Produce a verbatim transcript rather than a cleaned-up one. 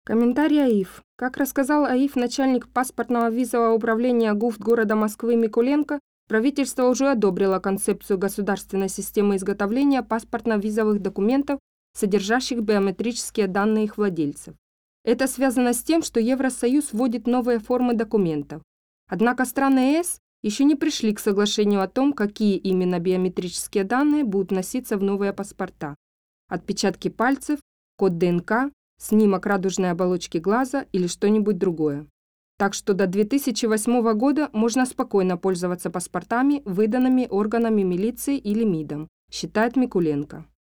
Комментарий АИФ. Как рассказал АИФ начальник паспортного визового управления ГУФТ города Москвы Микуленко, правительство уже одобрило концепцию государственной системы изготовления паспортно-визовых документов, содержащих биометрические данные их владельцев. Это связано с тем, что Евросоюз вводит новые формы документов. Однако страны ЕС еще не пришли к соглашению о том, какие именно биометрические данные будут вноситься в новые паспорта. Отпечатки пальцев, код ДНК, снимок радужной оболочки глаза или что-нибудь другое. Так что до две тысячи восьмого года можно спокойно пользоваться паспортами, выданными органами милиции или МИДом, считает Микуленко.